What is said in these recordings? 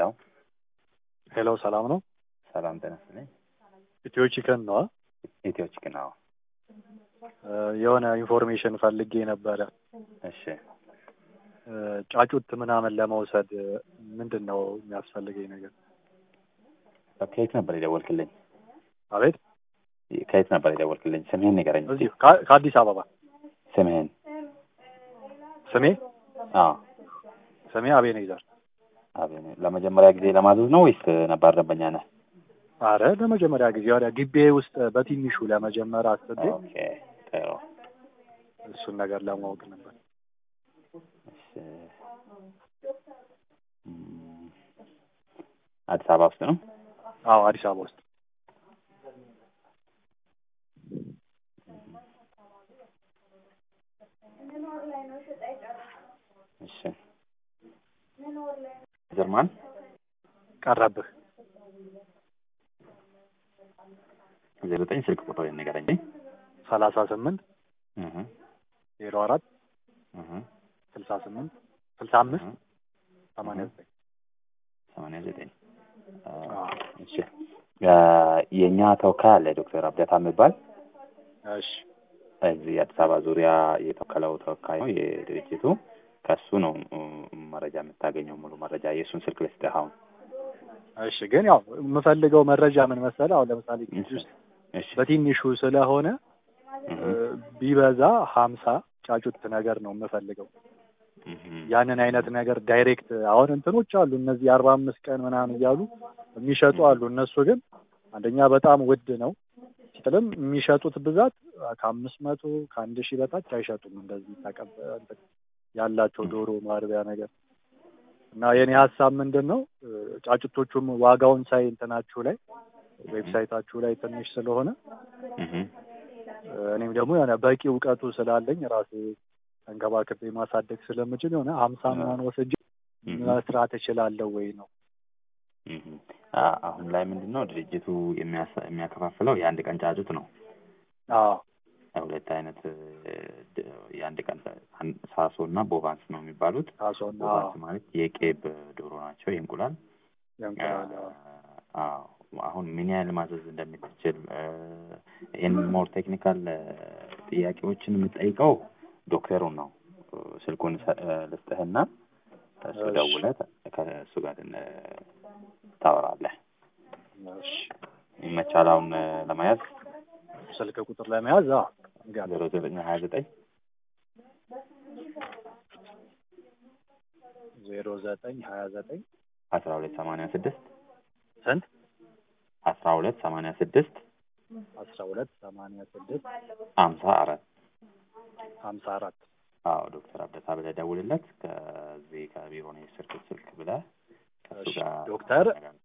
ሄሎ ሰላም ነው? ሰላም ተነስተኝ። ኢትዮ ቺከን ነው? ኢትዮ ቺከን ነው። የሆነ ኢንፎርሜሽን ፈልጌ ነበረ። እሺ። ጫጩት ምናምን ለመውሰድ ምንድነው የሚያስፈልገኝ ነገር? ከየት ነበር የደወልክልኝ? አቤት? ከየት ነበር የደወልክልኝ? ስምህን ንገረኝ። እዚሁ ከአዲስ አበባ። ስምህን? ስሜ? አዎ። ስሜ አቤኔዘር። አቤኔዘር። ለመጀመሪያ ጊዜ ለማዘዝ ነው ወይስ ነባር ደንበኛ ነህ? አረ ለመጀመሪያ ጊዜ ወዲያ ግቢ ውስጥ በትንሹ ለመጀመር አስቤ። ኦኬ ጥሩ። እሱን ነገር ለማወቅ ነበር። እሺ። አዲስ አበባ ውስጥ ነው? አዎ አዲስ አበባ ውስጥ። እሺ። ጀርመን ቀረብህ? 09 ስልክ ቁጥር ንገረኝ። 38 04 68 65 89 እሺ። የኛ ተወካይ አለ ዶክተር አብደታ የሚባል። እሺ። እዚህ አዲስ አበባ ዙሪያ የተወከለው ተወካይ ነው የድርጅቱ። ከሱ ነው መረጃ የምታገኘው፣ ሙሉ መረጃ። የእሱን ስልክ ልስጥህ አሁን። እሺ። ግን ያው የምፈልገው መረጃ ምን መሰለህ? አሁን ለምሳሌ በትንሹ ስለሆነ ቢበዛ 50 ጫጩት ነገር ነው የምፈልገው። ያንን አይነት ነገር ዳይሬክት አሁን እንትኖች አሉ እነዚህ 45 ቀን ምናምን እያሉ የሚሸጡ አሉ። እነሱ ግን አንደኛ በጣም ውድ ነው፣ ሲጥልም የሚሸጡት ብዛት ከ500 ከ1000 በታች አይሸጡም። እንደዚህ ያላቸው ዶሮ ማርቢያ ነገር እና የኔ ሀሳብ ምንድነው ጫጩቶቹም ዋጋውን ሳይ እንትናችሁ ላይ ዌብሳይታችሁ ላይ ትንሽ ስለሆነ እኔም ደግሞ የሆነ በቂ እውቀቱ ስላለኝ ራሴ አንከባክቤ ማሳደግ ስለምችል የሆነ 50 ምናምን ወስጄ መስራት እችላለሁ ወይ ነው። አሁን ላይ ምንድነው ድርጅቱ የሚያከፋፍለው የአንድ ቀን ጫጩት ነው። አዎ። ሁለት አይነት የአንድ ቀን ሳሶ እና ቦቫንስ ነው የሚባሉት። ሳሶና ቦቫንስ ማለት የቄብ ዶሮ ናቸው፣ የእንቁላል። አዎ። አሁን ምን ያህል ማዘዝ እንደምትችል ይሄን ሞር ቴክኒካል ጥያቄዎችን የምጠይቀው ዶክተሩን ነው። ስልኩን ልስጥህና እሱ ደውለህ ከእሱ ጋር ታወራለህ። እሺ። ይመቻል አሁን ለመያዝ? ስልክ ቁጥር ለመያዝ 0929 0929 1286 ስንት? 1286 54 አዎ ዶክተር አብደታ ብለህ ደውልለት። ከዚህ ከቢሮ ነው ስልክ ብለህ ከሱ ጋር ዶክተር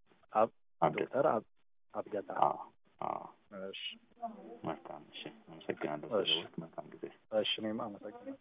አብደታ። አዎ። እሺ። መልካም። እሺ። አመሰግናለሁ። መልካም ጊዜ። እሺ። እኔም አመሰግናለሁ።